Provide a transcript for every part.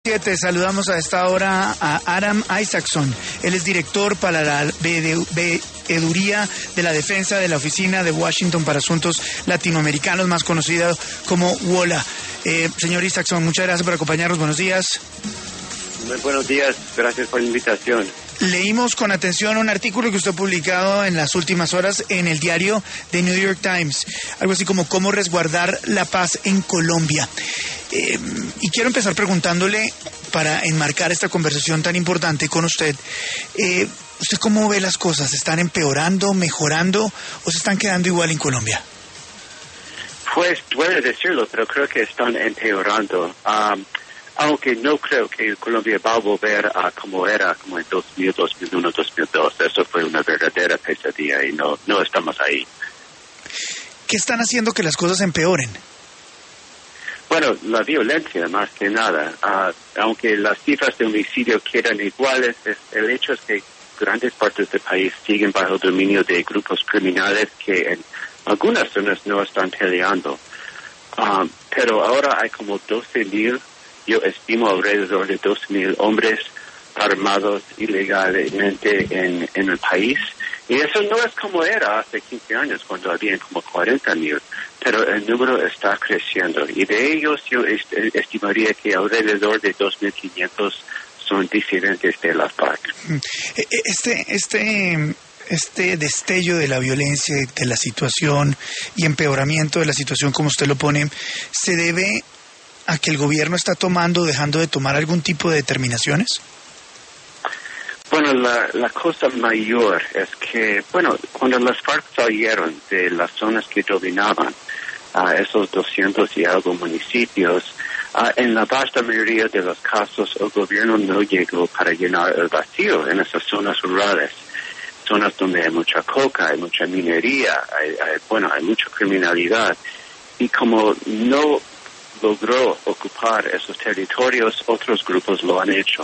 Saludamos a esta hora a Adam Isaacson. Él es director para la Veeduría de la Defensa de la Oficina de Washington para Asuntos Latinoamericanos, más conocido como WOLA. Señor Isaacson, muchas gracias por acompañarnos. Buenos días. Muy buenos días. Gracias por la invitación. Leímos con atención un artículo que usted ha publicado en las últimas horas en el diario The New York Times, algo así como cómo resguardar la paz en Colombia. Y quiero empezar preguntándole, para enmarcar esta conversación tan importante con usted, ¿usted cómo ve las cosas? ¿Están empeorando, mejorando o se están quedando igual en Colombia? Pues duele decirlo, pero creo que están empeorando. Aunque no creo que Colombia va a volver a como era como en 2000, 2001, 2002. Eso fue una verdadera pesadilla y no estamos ahí. ¿Qué están haciendo que las cosas empeoren? Bueno, la violencia más que nada. Aunque las cifras de homicidio quedan iguales, el hecho es que grandes partes del país siguen bajo el dominio de grupos criminales que en algunas zonas no están peleando. Pero ahora hay como 12,000. Yo estimo alrededor de 12,000 hombres armados ilegalmente en el país. Y eso no es como era hace 15 años, cuando había como 40,000. Pero el número está creciendo. Y de ellos yo estimaría que alrededor de 2,500 son disidentes de las FARC. Este destello de la violencia, de la situación y empeoramiento de la situación, como usted lo pone, ¿se debe a que el gobierno está dejando de tomar algún tipo de determinaciones? Bueno, la cosa mayor es que, cuando las FARC salieron de las zonas que dominaban, esos 200 y algo municipios, en la vasta mayoría de los casos el gobierno no llegó para llenar el vacío en esas zonas rurales, zonas donde hay mucha coca, hay mucha minería, hay mucha criminalidad, y como no logró ocupar esos territorios, otros grupos lo han hecho,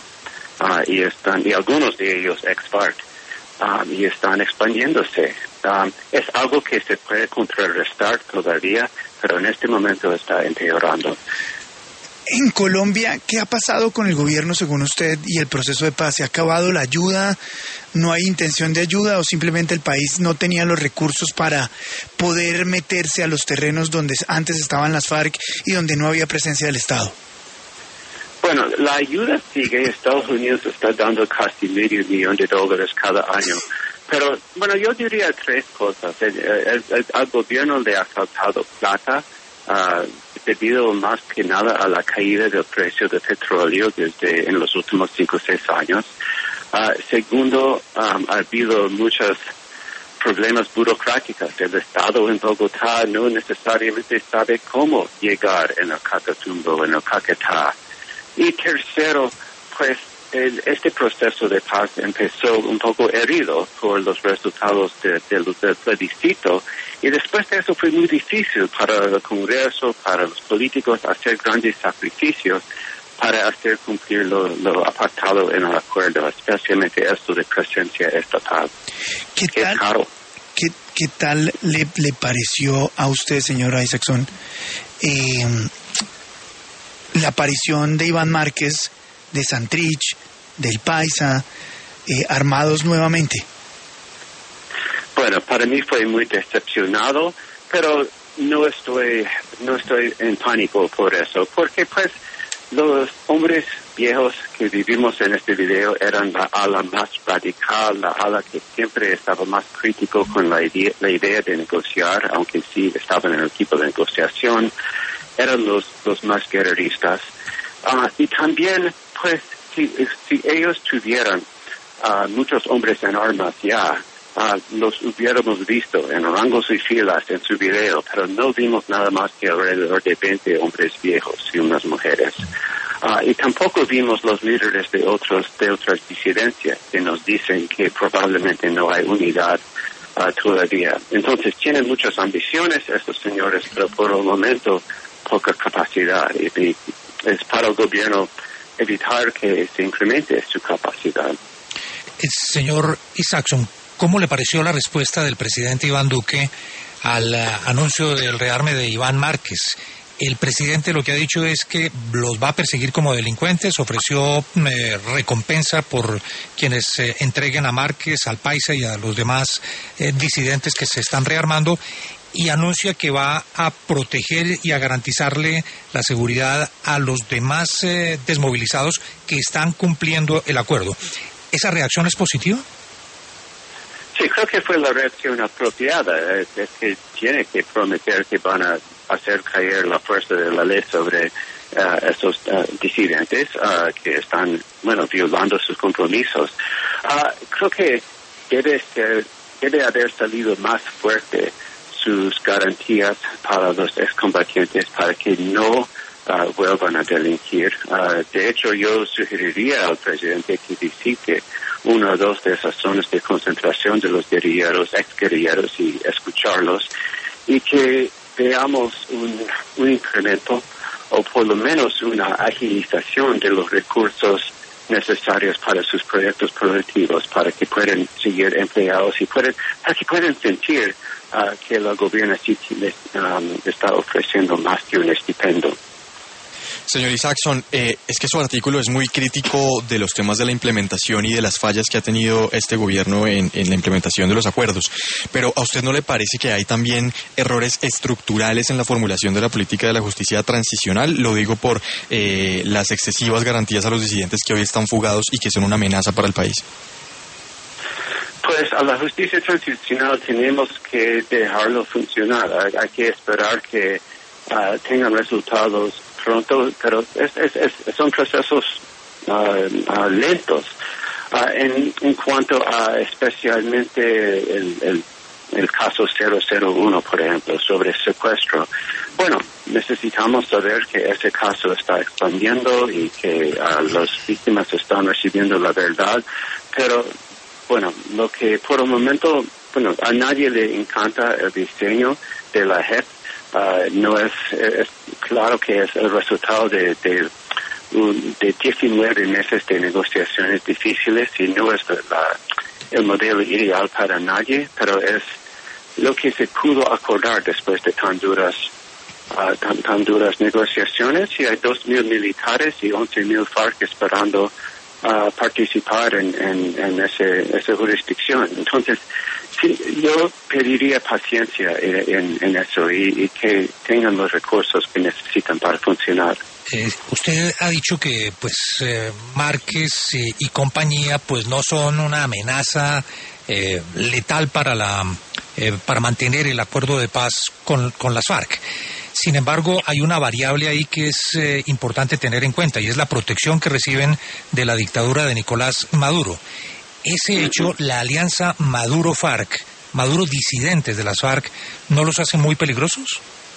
y algunos de ellos ex-FARC, y están expandiéndose. Es algo que se puede contrarrestar todavía, pero en este momento está empeorando. En Colombia, ¿qué ha pasado con el gobierno según usted y el proceso de paz? ¿Se ha acabado la ayuda? ¿No hay intención de ayuda o simplemente el país no tenía los recursos para poder meterse a los terrenos donde antes estaban las FARC y donde no había presencia del Estado? Bueno, la ayuda sigue. Estados Unidos está dando casi $500,000 cada año. Pero, yo diría 3 cosas. Al gobierno le ha faltado plata, debido más que nada a la caída del precio del petróleo en los últimos 5 o 6 años. Segundo, ha habido muchos problemas burocráticos. El Estado en Bogotá no necesariamente sabe cómo llegar en el Catatumbo, en el Caquetá. Y tercero, pues este proceso de paz empezó un poco herido por los resultados del plebiscito, y después de eso fue muy difícil para el Congreso, para los políticos, hacer grandes sacrificios para hacer cumplir lo apartado en el acuerdo, especialmente esto de presencia estatal. ¿Qué tal le pareció a usted, señor Isaacson, la aparición de Iván Márquez, de Santrich, del Paisa, armados nuevamente? Bueno, para mí fue muy decepcionado, pero no estoy en pánico por eso, porque pues los hombres viejos que vivimos en este video eran la ala más radical, la ala que siempre estaba más crítico con la idea de negociar, aunque sí estaban en el equipo de negociación, eran los más guerreristas. Y también, pues, si ellos tuvieran muchos hombres en armas ya, los hubiéramos visto en rangos y filas en su video, pero no vimos nada más que alrededor de 20 hombres viejos y unas mujeres. Y tampoco vimos los líderes de otras disidencias que nos dicen que probablemente no hay unidad todavía. Entonces tienen muchas ambiciones estos señores, pero por el momento poca capacidad. Y es para el gobierno evitar que se incremente su capacidad. Señor Isaacson, ¿cómo le pareció la respuesta del presidente Iván Duque al anuncio del rearme de Iván Márquez? El presidente lo que ha dicho es que los va a perseguir como delincuentes, ofreció recompensa por quienes entreguen a Márquez, al Paisa y a los demás disidentes que se están rearmando, y anuncia que va a proteger y a garantizarle la seguridad a los demás desmovilizados que están cumpliendo el acuerdo. ¿Esa reacción es positiva? Sí, creo que fue la reacción apropiada. Es que tiene que prometer que van a hacer caer la fuerza de la ley sobre esos disidentes que están, violando sus compromisos. Creo que debe haber salido más fuerte sus garantías para los excombatientes para que no vuelvan a delinquir. De hecho, yo sugeriría al presidente que visite una o dos de esas zonas de concentración de los guerrilleros, exguerrilleros, y escucharlos, y que veamos un incremento o por lo menos una agilización de los recursos necesarios para sus proyectos productivos, para que puedan seguir empleados y para que puedan sentir que el gobierno sí les está ofreciendo más que un estipendio. Señor Isaacson, es que su artículo es muy crítico de los temas de la implementación y de las fallas que ha tenido este gobierno en la implementación de los acuerdos. Pero ¿a usted no le parece que hay también errores estructurales en la formulación de la política de la justicia transicional? Lo digo por las excesivas garantías a los disidentes que hoy están fugados y que son una amenaza para el país. Pues a la justicia transicional tenemos que dejarlo funcionar. Hay que esperar que tengan resultados pronto, pero son procesos lentos. En cuanto a especialmente el caso 001, por ejemplo, sobre secuestro. Bueno, necesitamos saber que ese caso está expandiendo y que las víctimas están recibiendo la verdad, pero bueno, lo que por el momento, a nadie le encanta el diseño de la JEP. No es claro que es el resultado de 19 meses de negociaciones difíciles y no es el modelo ideal para nadie, pero es lo que se pudo acordar después de tan duras negociaciones, y hay 2,000 militares y 11,000 FARC esperando participar en esa jurisdicción. Entonces, sí, yo pediría paciencia en eso y que tengan los recursos que necesitan para funcionar. Usted ha dicho que Márquez y compañía no son una amenaza letal para mantener el acuerdo de paz con las FARC. Sin embargo, hay una variable ahí que es importante tener en cuenta, y es la protección que reciben de la dictadura de Nicolás Maduro. Ese hecho, la alianza Maduro-FARC, Maduro-disidentes de las FARC, ¿no los hace muy peligrosos?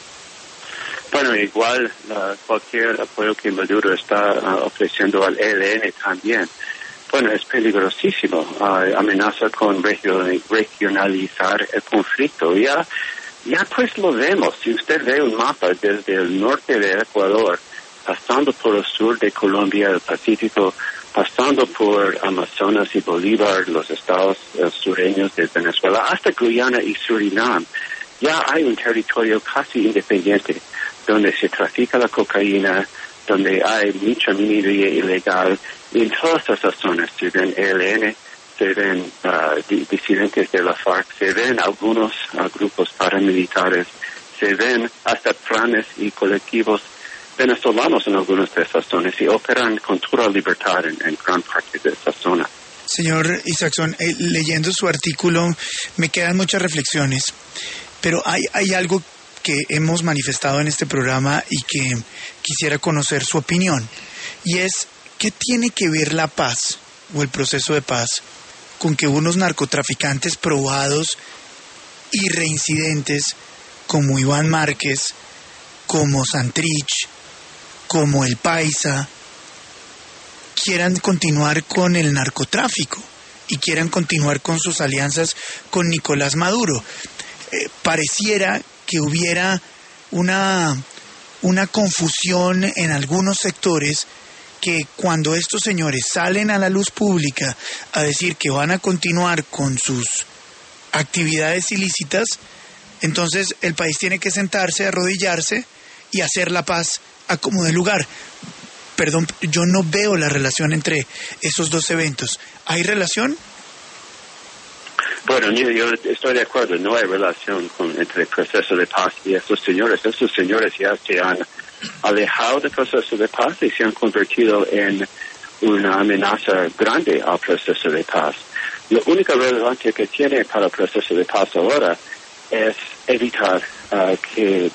Bueno, igual cualquier apoyo que Maduro está ofreciendo al ELN también. Bueno, es peligrosísimo. Amenaza con regionalizar el conflicto. Ya pues lo vemos. Si usted ve un mapa desde el norte de Ecuador, pasando por el sur de Colombia, el Pacífico, pasando por Amazonas y Bolívar, los estados sureños de Venezuela, hasta Guyana y Surinam, ya hay un territorio casi independiente, donde se trafica la cocaína, donde hay mucha minería ilegal, y en todas esas zonas se ven ELN, se ven disidentes de la FARC, se ven algunos grupos paramilitares, se ven hasta planes y colectivos venezolanos en algunas de esas zonas y operan con toda libertad en gran parte de esa zona. Señor Isaacson, leyendo su artículo me quedan muchas reflexiones, pero hay algo que hemos manifestado en este programa y que quisiera conocer su opinión, y es, ¿qué tiene que ver la paz o el proceso de paz con que unos narcotraficantes probados y reincidentes como Iván Márquez, como Santrich, como el Paisa, quieran continuar con el narcotráfico y quieran continuar con sus alianzas con Nicolás Maduro? Pareciera que hubiera una confusión en algunos sectores, que cuando estos señores salen a la luz pública a decir que van a continuar con sus actividades ilícitas, entonces el país tiene que sentarse, arrodillarse y hacer la paz a como de lugar. Perdón, yo no veo la relación entre esos dos eventos. ¿Hay relación? Bueno, yo estoy de acuerdo, no hay relación entre el proceso de paz y estos señores. Estos señores ya se han alejado del proceso de paz y se han convertido en una amenaza grande al proceso de paz. Lo único relevante que tiene para el proceso de paz ahora es evitar que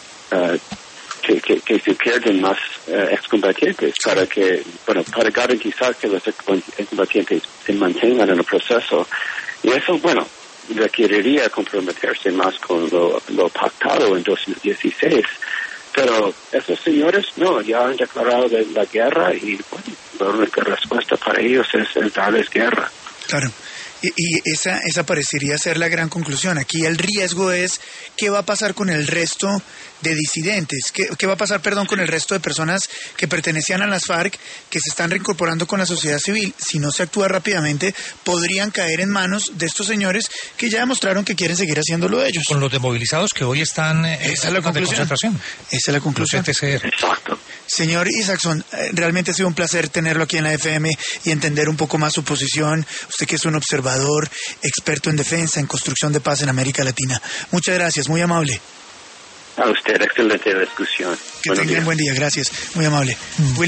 se pierdan más excombatientes para garantizar que los excombatientes se mantengan en el proceso. Y eso, requeriría comprometerse más con lo pactado en 2016. Pero esos señores ya han declarado la guerra y la única respuesta para ellos es darles guerra. Claro. Y esa parecería ser la gran conclusión. Aquí el riesgo es qué va a pasar con el resto de disidentes, qué va a pasar, con el resto de personas que pertenecían a las FARC, que se están reincorporando con la sociedad civil. Si no se actúa rápidamente, podrían caer en manos de estos señores que ya demostraron que quieren seguir haciéndolo ellos. Con los desmovilizados que hoy están en esa es la conclusión. De concentración. Esa es la conclusión. Exacto. Señor Isaacson, realmente ha sido un placer tenerlo aquí en la FM y entender un poco más su posición. Usted que es un observador, experto en defensa, en construcción de paz en América Latina. Muchas gracias, muy amable. A usted, excelente discusión. Que tengan buen día, gracias, muy amable.